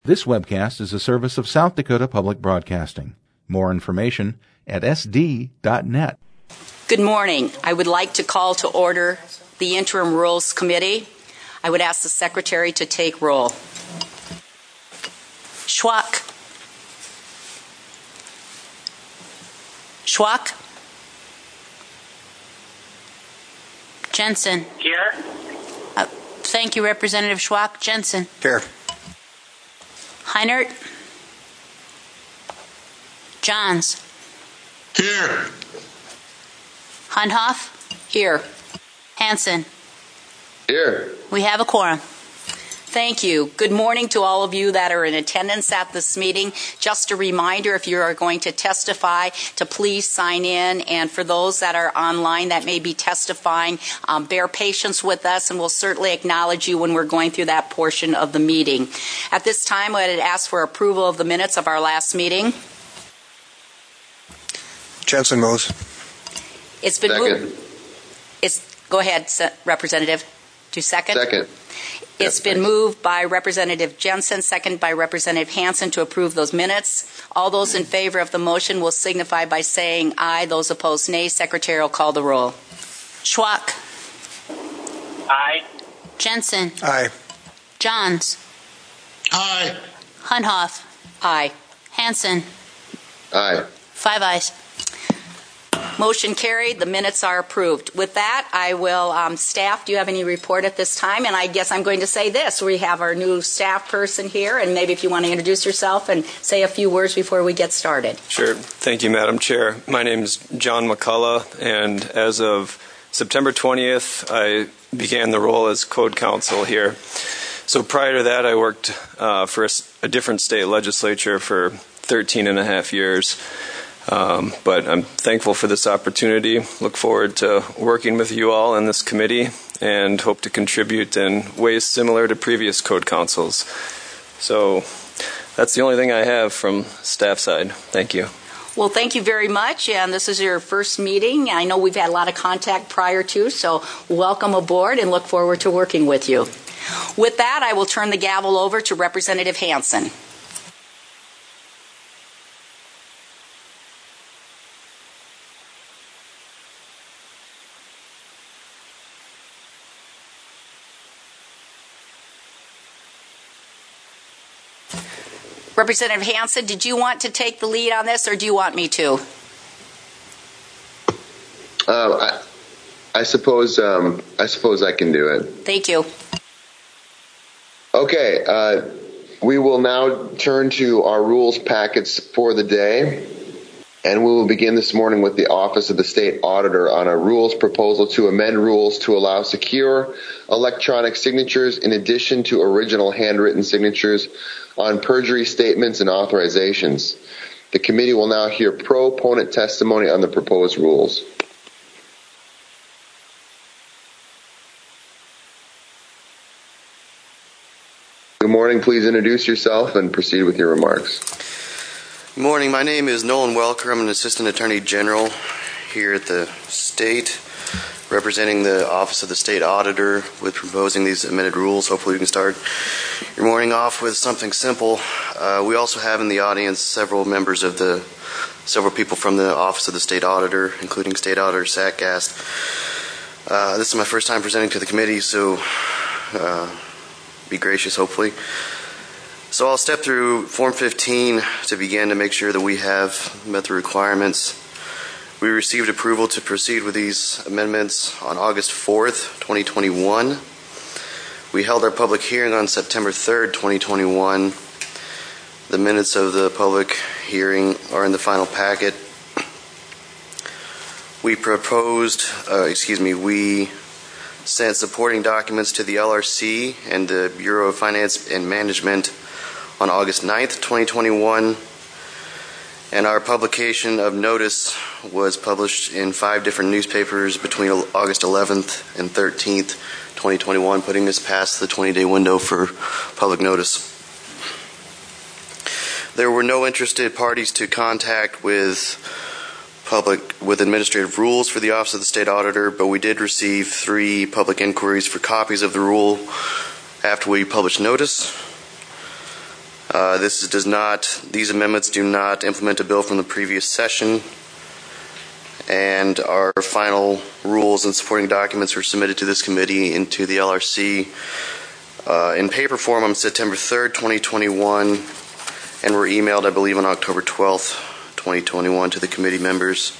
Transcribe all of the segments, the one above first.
This webcast is a service of South Dakota Public Broadcasting. More information at sd.net. Good morning. I would like to call to order the Interim Rules Committee. I would ask the Secretary to take roll. Schwak. Schwak. Jensen. Here. Thank you, Representative Schwak. Jensen. Here. Heinert. Johns. Here. Hunhoff. Here. Hansen. Here. We have a quorum. Thank you. Good morning to all of you that are in attendance at this meeting. Just a reminder, if you are going to testify, to please sign in. And for those that are online that may be testifying, bear patience with us, and we'll certainly acknowledge you when we're going through that portion of the meeting. At this time, I would ask for approval of the minutes of our last meeting. Jensen moves. It's been moved. Go ahead, Representative. Do second? Second. It's been moved by Representative Jensen, second by Representative Hansen to approve those minutes. All those in favor of the motion will signify by saying aye. Those opposed, nay. Secretary will call the roll. Schwak. Aye. Jensen. Aye. Johns. Aye. Hunhoff. Aye. Hansen. Aye. 5 ayes. Motion carried. The minutes are approved. With that, I will, staff, do you have any report at this time? And I guess I'm going to say this. We have our new staff person here, and maybe if you want to introduce yourself and say a few words before we get started. Sure. Thank you, Madam Chair. My name is John McCullough, and as of September 20th, I began the role as Code Counsel here. So prior to that, I worked for a different state legislature for 13 and a half years. But I'm thankful for this opportunity. Look forward to working with you all in this committee and hope to contribute in ways similar to previous code councils. So that's the only thing I have from staff side. Thank you. Well, thank you very much. And this is your first meeting. I know we've had a lot of contact prior to, so welcome aboard and look forward to working with you. With that, I will turn the gavel over to Representative Hansen. Representative Hansen, did you want to take the lead on this, or do you want me to? I suppose I can do it. Thank you. Okay, we will now turn to our rules packets for the day, and we will begin this morning with the Office of the State Auditor on a rules proposal to amend rules to allow secure electronic signatures in addition to original handwritten signatures on perjury statements and authorizations. The committee will now hear proponent testimony on the proposed rules. Good morning. Please introduce yourself and proceed with your remarks. Good morning. My name is Nolan Welker. I'm an Assistant Attorney General here at the state, representing the Office of the State Auditor with proposing these amended rules. Hopefully we can start your morning off with something simple. We also have in the audience several people from the Office of the State Auditor, including State Auditor Satgast. This is my first time presenting to the committee, so be gracious, hopefully. So I'll step through Form 15 to begin to make sure that we have met the requirements. We received approval to proceed with these amendments on August 4th, 2021. We held our public hearing on September 3rd, 2021. The minutes of the public hearing are in the final packet. We sent supporting documents to the LRC and the Bureau of Finance and Management on August 9th, 2021. And our publication of notice was published in 5 different newspapers between August 11th and 13th, 2021, putting us past the 20-day window for public notice. There were no interested parties to contact with administrative rules for the Office of the State Auditor, but we did receive 3 public inquiries for copies of the rule after we published notice. These amendments do not implement a bill from the previous session, and our final rules and supporting documents were submitted to this committee and to the LRC in paper form on September 3rd, 2021, and were emailed, I believe, on October 12th, 2021 to the committee members.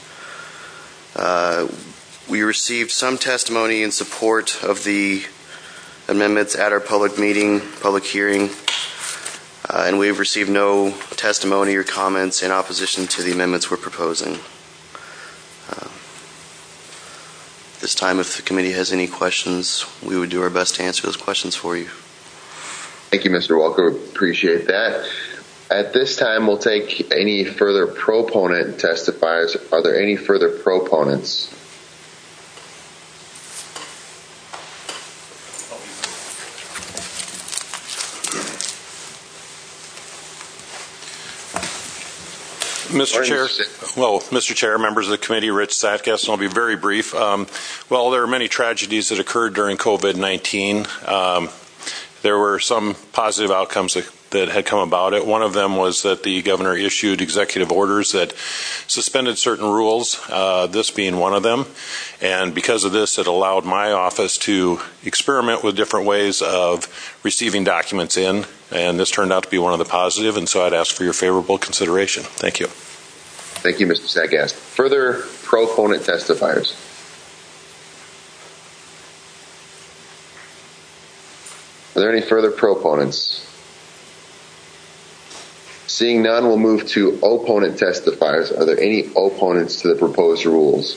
We received some testimony in support of the amendments at our public hearing, and we've received no testimony or comments in opposition to the amendments we're proposing. This time, if the committee has any questions, we would do our best to answer those questions for you. Thank you, Mr. Welker. Appreciate that. At this time, we'll take any further proponent testifiers. Are there any further proponents? Mr. Chair, members of the committee, Rich Satgast, and I'll be very brief. Well, there are many tragedies that occurred during COVID-19. There were some positive outcomes that had come about it. One of them was that the governor issued executive orders that suspended certain rules, this being one of them. And because of this, it allowed my office to experiment with different ways of receiving documents in, and this turned out to be one of the positive, and so I'd ask for your favorable consideration. Thank you. Thank you, Mr. Satgast. Further proponent testifiers? Are there any further proponents? Seeing none, we'll move to opponent testifiers. Are there any opponents to the proposed rules?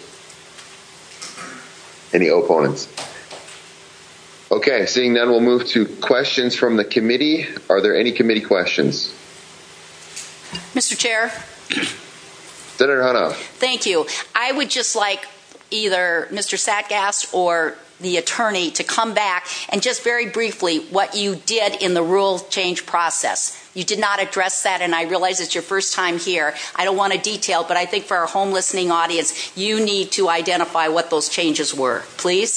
Any opponents? Okay, seeing none, we'll move to questions from the committee. Are there any committee questions? Mr. Chair. Senator Hanoff. Thank you. I would just like either Mr. Satgast or the attorney to come back and just very briefly what you did in the rule change process. You did not address that, and I realize it's your first time here. I don't want to detail, but I think for our home listening audience, you need to identify what those changes were. Please.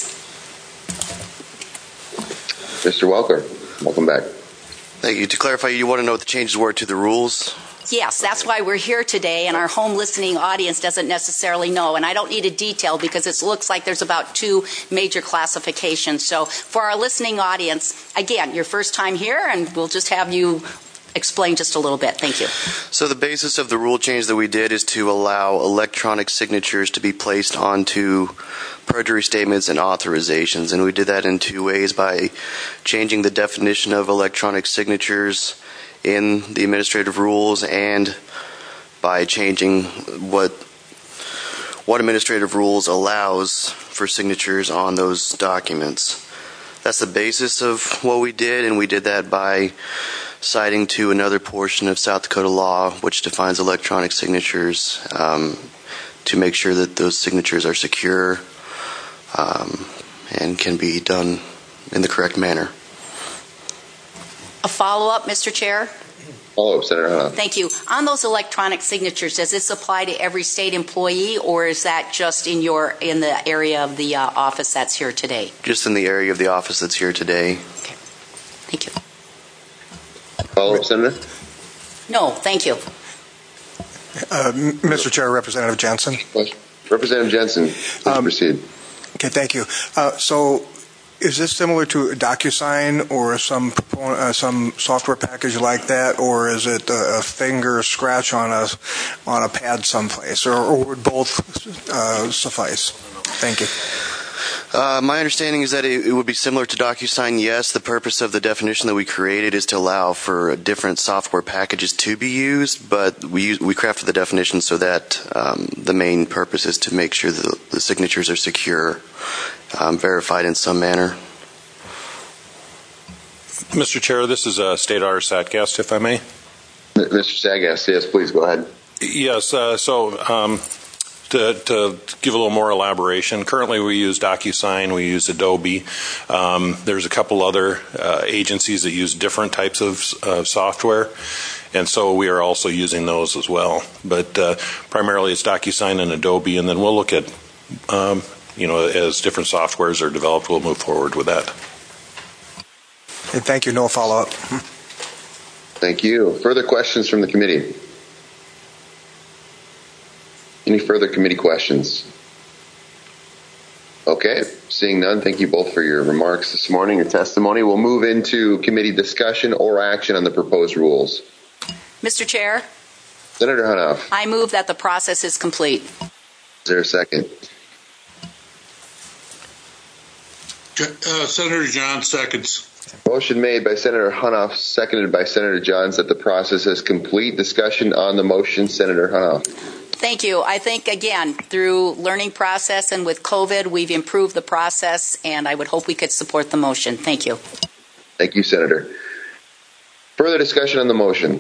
Mr. Welker, welcome back. Thank you. To clarify, you want to know what the changes were to the rules? Yes, that's why we're here today, and our home listening audience doesn't necessarily know. And I don't need a detail because it looks like there's about 2 major classifications. So for our listening audience, again, your first time here, and we'll just have you explain just a little bit. Thank you. So the basis of the rule change that we did is to allow electronic signatures to be placed onto perjury statements and authorizations. And we did that in 2 ways: by changing the definition of electronic signatures in the administrative rules, and by changing what administrative rules allows for signatures on those documents. That's the basis of what we did, and we did that by citing to another portion of South Dakota law which defines electronic signatures to make sure that those signatures are secure and can be done in the correct manner. A follow-up, Mr. Chair? Follow-up, Senator Hanoff. Thank you. On those electronic signatures, does this apply to every state employee, or is that just in the area of the office that's here today? Just in the area of the office that's here today. Okay. Thank you. Follow-up, Senator? No, thank you. Mr. Chair, Representative Jensen. Representative Jensen, please proceed. Okay, thank you. So is this similar to DocuSign or some software package like that, or is it a finger scratch on a pad someplace, or would both suffice? Thank you. My understanding is that it would be similar to DocuSign, yes. The purpose of the definition that we created is to allow for different software packages to be used, but we crafted the definition so that the main purpose is to make sure that the signatures are secure, verified in some manner. Mr. Chair, this is State Auditor Satgast, if I may. Mr. Satgast, yes, please go ahead. Yes, to give a little more elaboration, currently we use DocuSign, we use Adobe. There's a couple other agencies that use different types of software, and so we are also using those as well. But primarily it's DocuSign and Adobe, and then we'll look at, as different softwares are developed, we'll move forward with that. Thank you. No follow-up. Thank you. Further questions from the committee? Any further committee questions? Okay, seeing none, thank you both for your remarks this morning, your testimony. We'll move into committee discussion or action on the proposed rules. Mr. Chair, Senator Hunoff. I move that the process is complete. Is there a second? Senator Johns seconds. Motion made by Senator Hunoff, seconded by Senator Johns that the process is complete. Discussion on the motion, Senator Hunoff. Thank you. I think, again, through learning process and with COVID, we've improved the process, and I would hope we could support the motion. Thank you. Thank you, Senator. Further discussion on the motion?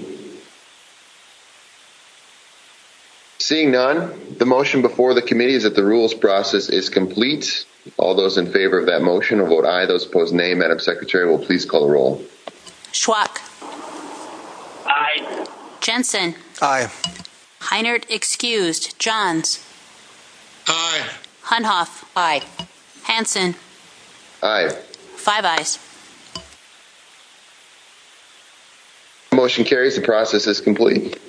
Seeing none, the motion before the committee is that the rules process is complete. All those in favor of that motion will vote aye. Those opposed, nay. Madam Secretary will please call the roll. Schwak. Aye. Jensen. Aye. Heinert excused. Johns. Aye. Hunhoff. Aye. Hansen. Aye. 5 ayes. Motion carries. The process is complete.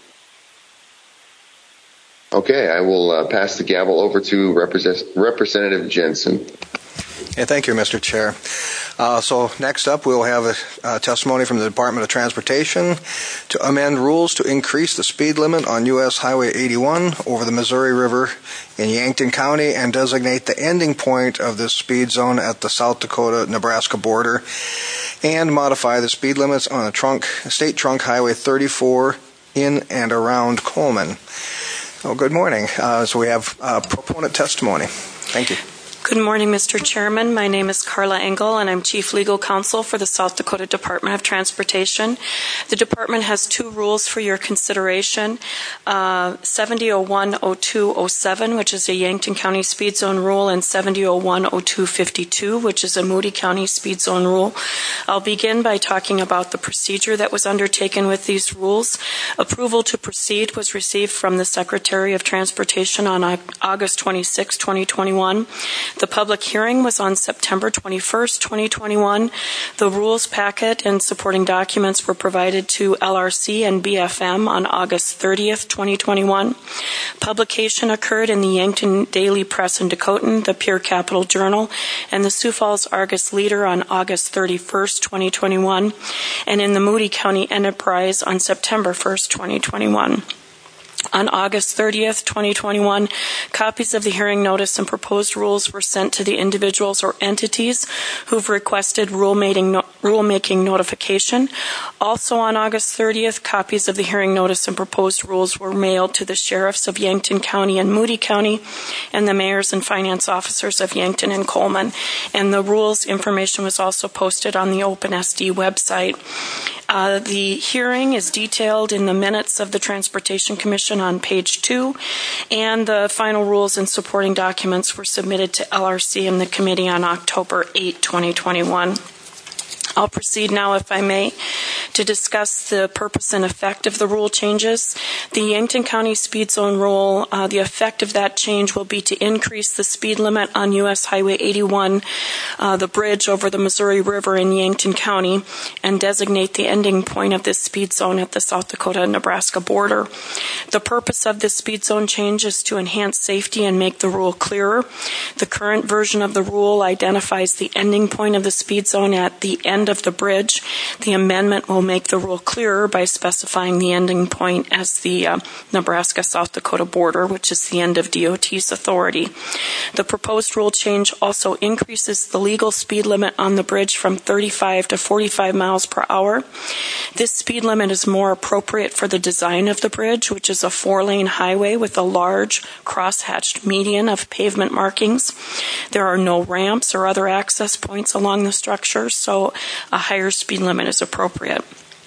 Okay, I will pass the gavel over to Representative Jensen. Yeah, thank you, Mr. Chair. So next up, we'll have a testimony from the Department of Transportation to amend rules to increase the speed limit on U.S. Highway 81 over the Missouri River in Yankton County and designate the ending point of this speed zone at the South Dakota-Nebraska border and modify the speed limits on the State Trunk Highway 34 in and around Coleman. Well, good morning. So we have proponent testimony. Thank you. Good morning, Mr. Chairman. My name is Carla Engel, and I'm Chief Legal Counsel for the South Dakota Department of Transportation. The department has 2 rules for your consideration. 7001-0207, which is a Yankton County Speed Zone rule, and 7001-0252, which is a Moody County Speed Zone rule. I'll begin by talking about the procedure that was undertaken with these rules. Approval to proceed was received from the Secretary of Transportation on August 26, 2021. The public hearing was on September 21st, 2021. The rules packet and supporting documents were provided to LRC and BFM on August 30th, 2021. Publication occurred in the Yankton Daily Press and Dakotan, the Pure Capital Journal, and the Sioux Falls Argus Leader on August 31st, 2021, and in the Moody County Enterprise on September 1st, 2021. On August 30th, 2021, copies of the hearing notice and proposed rules were sent to the individuals or entities who've requested rulemaking notification. Also on August 30th, copies of the hearing notice and proposed rules were mailed to the sheriffs of Yankton County and Moody County and the mayors and finance officers of Yankton and Coleman. And the rules information was also posted on the OpenSD website. The hearing is detailed in the minutes of the Transportation Commission on page 2, and the final rules and supporting documents were submitted to LRC and the committee on October 8, 2021. I'll proceed now, if I may, to discuss the purpose and effect of the rule changes. The Yankton County Speed Zone rule, the effect of that change will be to increase the speed limit on U.S. Highway 81, the bridge over the Missouri River in Yankton County, and designate the ending point of this speed zone at the South Dakota-Nebraska border. The purpose of this speed zone change is to enhance safety and make the rule clearer. The current version of the rule identifies the ending point of the speed zone at the end of the bridge. The amendment will make the rule clearer by specifying the ending point as the Nebraska-South Dakota border, which is the end of DOT's authority. The proposed rule change also increases the legal speed limit on the bridge from 35 to 45 miles per hour. This speed limit is more appropriate for the design of the bridge, which is a 4-lane highway with a large cross-hatched median of pavement markings. There are no ramps or other access points along the structure, so a higher speed limit is appropriate.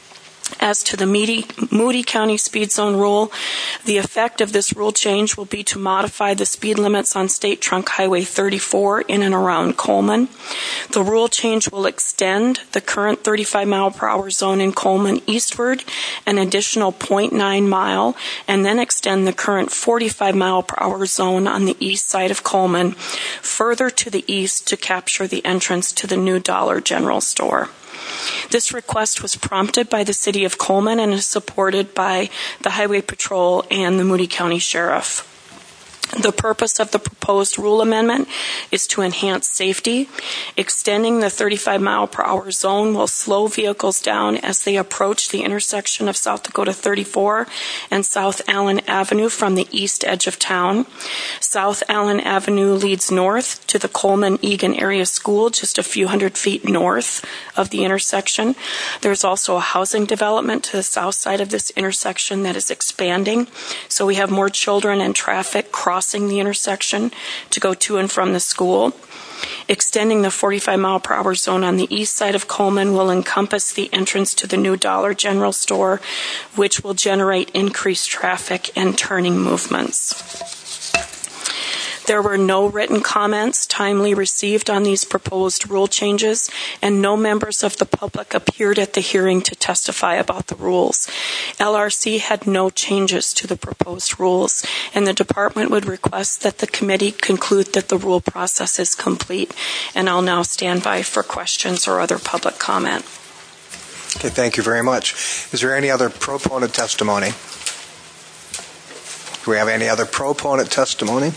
As to the Moody County Speed Zone rule, the effect of this rule change will be to modify the speed limits on State Trunk Highway 34 in and around Coleman. The rule change will extend the current 35-mile-per-hour zone in Coleman eastward an additional 0.9 mile, and then extend the current 45-mile-per-hour zone on the east side of Coleman further to the east to capture the entrance to the new Dollar General store. This request was prompted by the City of Coleman and is supported by the Highway Patrol and the Moody County Sheriff. The purpose of the proposed rule amendment is to enhance safety. Extending the 35-mile-per-hour zone will slow vehicles down as they approach the intersection of South Dakota 34 and South Allen Avenue from the east edge of town. South Allen Avenue leads north to the Coleman-Egan Area School, just a few hundred feet north of the intersection. There's also a housing development to the south side of this intersection that is expanding, so we have more children and traffic crossing the intersection to go to and from the school. Extending the 45-mile-per-hour zone on the east side of Coleman will encompass the entrance to the new Dollar General store, which will generate increased traffic and turning movements. There were no written comments timely received on these proposed rule changes, and no members of the public appeared at the hearing to testify about the rules. LRC had no changes to the proposed rules, and the department would request that the committee conclude that the rule process is complete. And I'll now stand by for questions or other public comment. Okay, thank you very much. Is there any other proponent testimony? Do we have any other proponent testimony?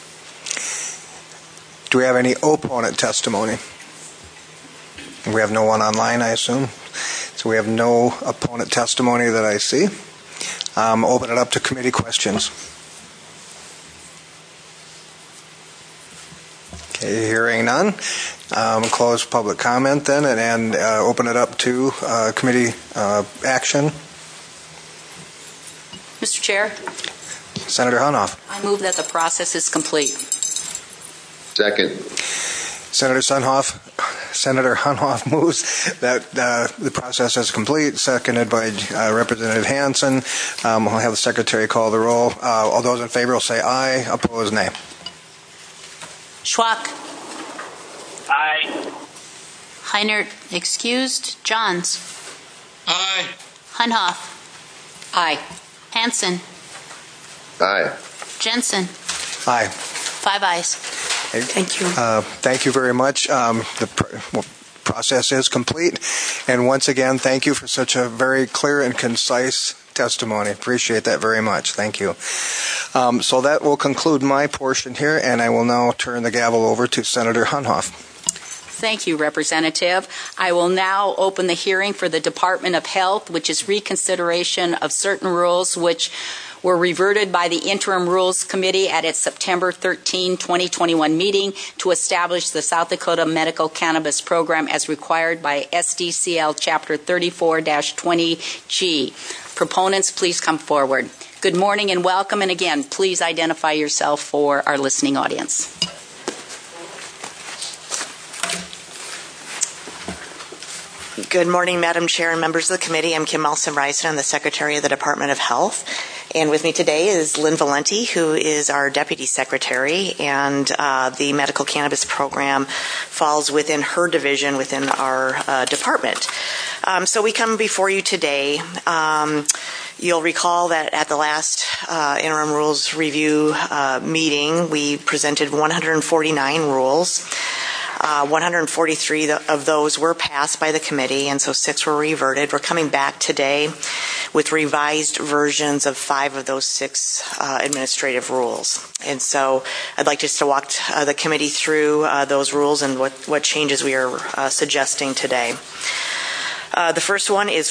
Do we have any opponent testimony? We have no one online, I assume. So we have no opponent testimony that I see. Open it up to committee questions. Okay, hearing none. Close public comment then and open it up to committee action. Mr. Chair. Senator Hunhoff. I move that the process is complete. Second. Senator Hunhoff moves that the process is complete, seconded by Representative Hansen. We'll have the Secretary call the roll. All those in favor will say aye. Opposed, nay. Schwak. Aye. Heinert excused. Johns. Aye. Hunhoff. Aye. Hansen. Aye. Jensen. Aye. 5 ayes. Thank you. Thank you very much. The process is complete. And once again, thank you for such a very clear and concise testimony. Appreciate that very much. Thank you. So that will conclude my portion here, and I will now turn the gavel over to Senator Hunhoff. Thank you, Representative. I will now open the hearing for the Department of Health, which is reconsideration of certain rules which were reverted by the Interim Rules Committee at its September 13, 2021 meeting to establish the South Dakota Medical Cannabis Program as required by SDCL Chapter 34-20G. Proponents, please come forward. Good morning and welcome, and again, please identify yourself for our listening audience. Good morning, Madam Chair and members of the committee. I'm Kim Malson-Reisen. I'm the Secretary of the Department of Health. And with me today is Lynn Valenti, who is our Deputy Secretary, and the Medical Cannabis Program falls within her division within our department. So we come before you today. You'll recall that at the last Interim Rules Review meeting, we presented 149 rules. 143 of those were passed by the committee, and so 6 were reverted. We're coming back today with revised versions of 5 of those 6 administrative rules. And so I'd like just to walk the committee through those rules and what changes we are suggesting today. The first one is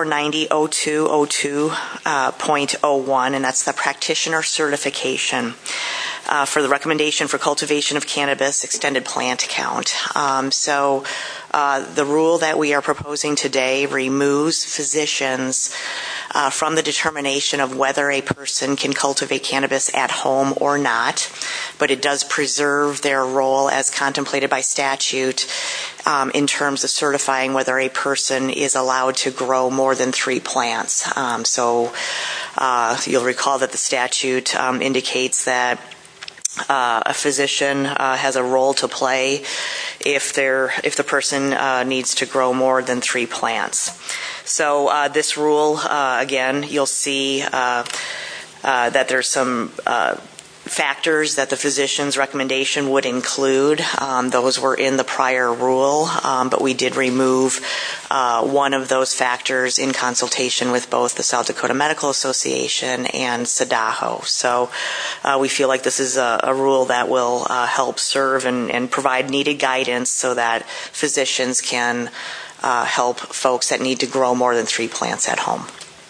4490.02.01, and that's the practitioner certification for the recommendation for cultivation of cannabis extended plant count. So the rule that we are proposing today removes physicians from the determination of whether a person can cultivate cannabis at home or not, but it does preserve their role as contemplated by statute in terms of certifying whether a person is allowed to grow more than 3 plants. So you'll recall that the statute indicates that a physician has a role to play if the person needs to grow more than 3 plants. So this rule, again, you'll see that there's some factors that the physician's recommendation would include. Those were in the prior rule, but we did remove one of those factors in consultation with both the South Dakota Medical Association and SADAHO. So we feel like this is a rule that will help serve and provide needed guidance so that physicians can help folks that need to grow more than 3 plants at home.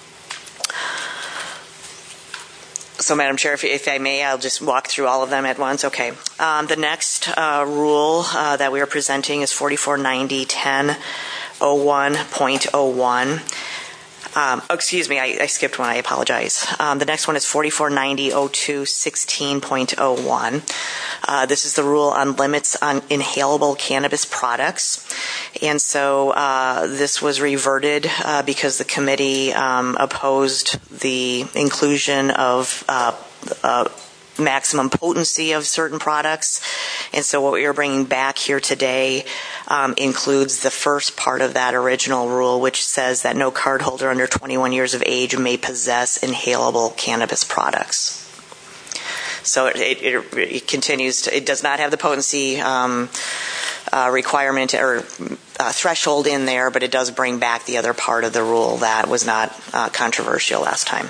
So, Madam Chair, if I may, I'll just walk through all of them at once. Okay. The next rule that we are presenting is 4490-1001.01. Excuse me, I skipped one. I apologize. The next one is 4490-0216.01. This is the rule on limits on inhalable cannabis products. And so this was reverted because the committee opposed the inclusion of maximum potency of certain products. And so what we are bringing back here today includes the first part of that original rule, which says that no cardholder under 21 years of age may possess inhalable cannabis products. So it continues to, it does not have the potency requirement or threshold in there, but it does bring back the other part of the rule that was not controversial last time.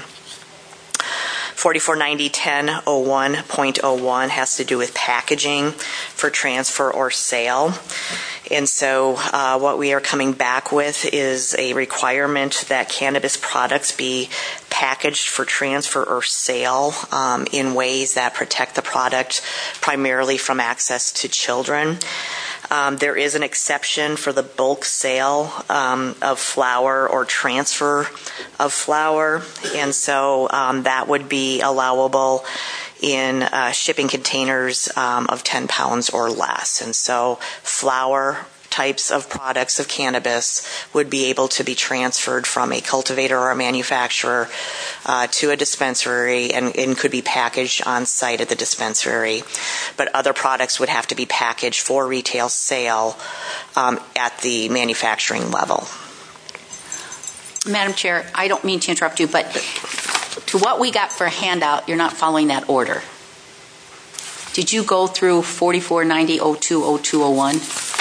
4490-1001.01 has to do with packaging for transfer or sale. And so what we are coming back with is a requirement that cannabis products be packaged for transfer or sale in ways that protect the product primarily from access to children. There is an exception for the bulk sale of flour or transfer of flour, and so that would be allowable in shipping containers of 10 pounds or less. And so flour types of products of cannabis would be able to be transferred from a cultivator or a manufacturer to a dispensary and could be packaged on site at the dispensary. But other products would have to be packaged for retail sale at the manufacturing level. Madam Chair, I don't mean to interrupt you, but to what we got for a handout, you're not following that order. Did you go through 4490-020201?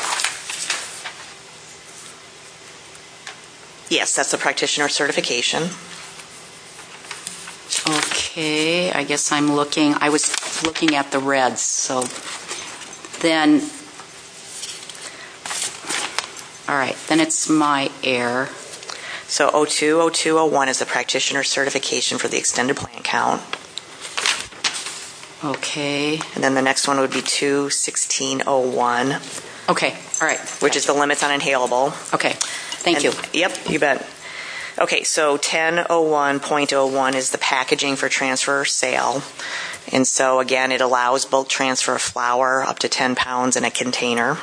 Yes, that's the practitioner certification. Okay, I guess I was looking at the reds, so then, all right, then it's my error. So 020201 is the practitioner certification for the extended plant count. Okay. And then the next one would be 21601. Okay, all right. Which is the limits on inhalable. Okay, thank you. Yep, you bet. Okay, so 1001.01 is the packaging for transfer or sale. And so, again, it allows bulk transfer of flour up to 10 pounds in a container.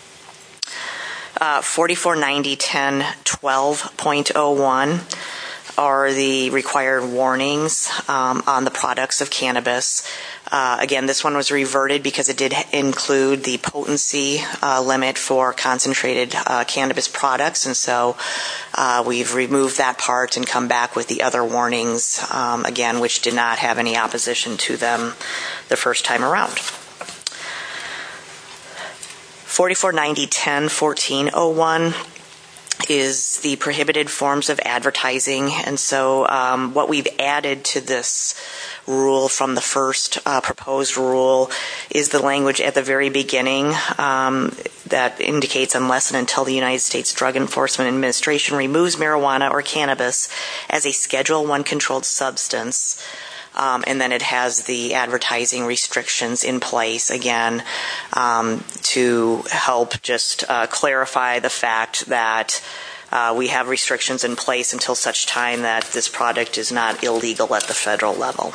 4490-1012.01 are the required warnings on the products of cannabis. Again, this one was reverted because it did include the potency limit for concentrated cannabis products, and so we've removed that part and come back with the other warnings, again, which did not have any opposition to them the first time around. 4490-1014.01 is the prohibited forms of advertising. And so what we've added to this rule from the first proposed rule is the language at the very beginning that indicates unless and until the United States Drug Enforcement Administration removes marijuana or cannabis as a Schedule I controlled substance. And then it has the advertising restrictions in place, again, to help just clarify the fact that we have restrictions in place until such time that this product is not illegal at the federal level.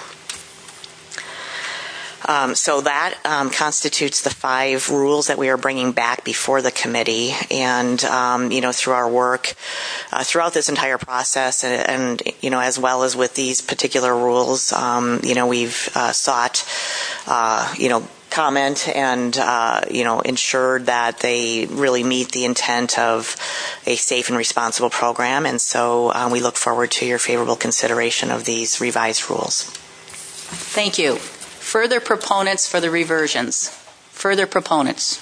So that constitutes the 5 rules that we are bringing back before the committee. And, through our work throughout this entire process and as well as with these particular rules, we've sought, comment and, ensured that they really meet the intent of a safe and responsible program. And so we look forward to your favorable consideration of these revised rules. Thank you. Further proponents for the reversions. Further proponents.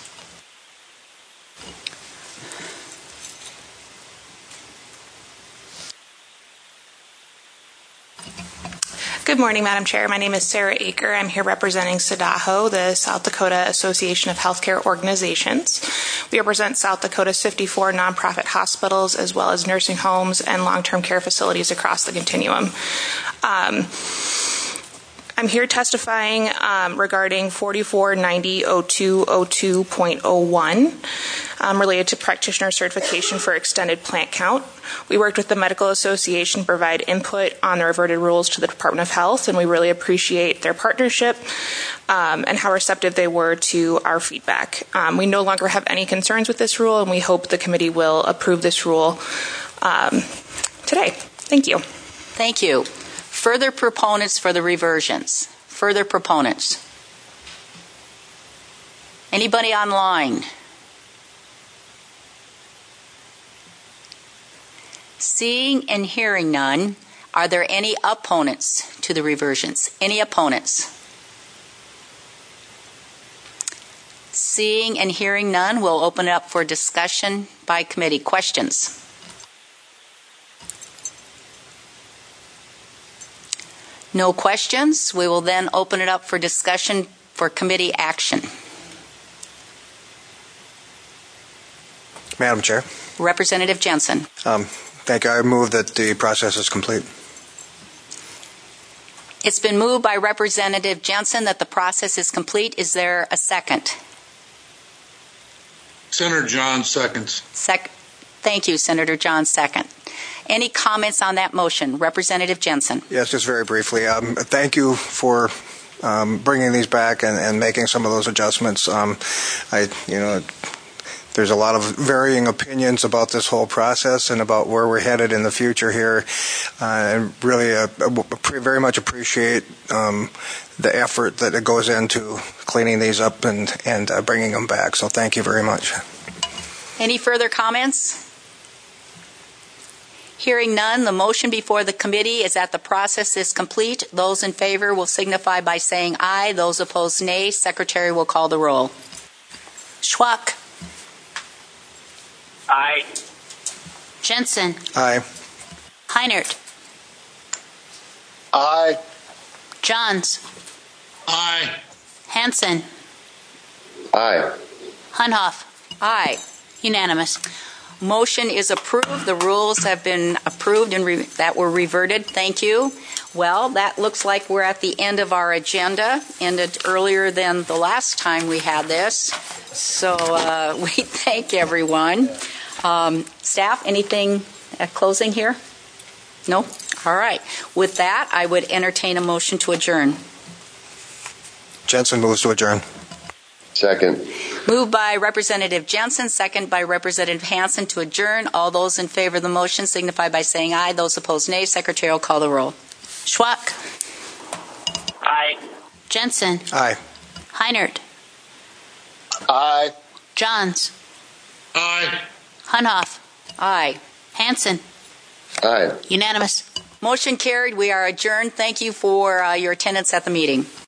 Good morning, Madam Chair. My name is Sarah Aker. I'm here representing SADAHO, the South Dakota Association of Healthcare Organizations. We represent South Dakota's 54 nonprofit hospitals as well as nursing homes and long-term care facilities across the continuum. I'm here testifying regarding 4490.02.02.01 related to practitioner certification for extended plant count. We worked with the Medical Association to provide input on the reverted rules to the Department of Health, and we really appreciate their partnership and how receptive they were to our feedback. We no longer have any concerns with this rule, and we hope the committee will approve this rule today. Thank you. Thank you. Further proponents for the reversions. Further proponents. Anybody online? Seeing and hearing none, are there any opponents to the reversions? Any opponents? Seeing and hearing none, we'll open it up for discussion by committee. Questions? No questions. We will then open it up for discussion for committee action. Madam Chair. Representative Jensen. Thank you. I move that the process is complete. It's been moved by Representative Jensen that the process is complete. Is there a second? Senator John seconds. Thank you, Senator John, second. Any comments on that motion? Representative Jensen. Yes, just very briefly. Thank you for bringing these back and making some of those adjustments. There's a lot of varying opinions about this whole process and about where we're headed in the future here. I really very much appreciate the effort that it goes into cleaning these up and bringing them back. So thank you very much. Any further comments? Hearing none, the motion before the committee is that the process is complete. Those in favor will signify by saying aye. Those opposed, nay. Secretary will call the roll. Schwak. Aye. Jensen. Aye. Heinert. Aye. Johns. Aye. Hansen. Aye. Hunhoff. Aye. Unanimous. Motion is approved. The rules have been approved and that were reverted. Thank you. Well, that looks like we're at the end of our agenda. Ended earlier than the last time we had this. So we thank everyone. Staff, anything at closing here? No? All right. With that, I would entertain a motion to adjourn. Jensen moves to adjourn. Second. Moved by Representative Jensen, second by Representative Hansen to adjourn. All those in favor of the motion signify by saying aye. Those opposed, nay. Secretary will call the roll. Schwak. Aye. Jensen. Aye. Heinert. Aye. Johns. Aye. Hunhoff. Aye. Hansen. Aye. Unanimous. Motion carried. We are adjourned. Thank you for your attendance at the meeting.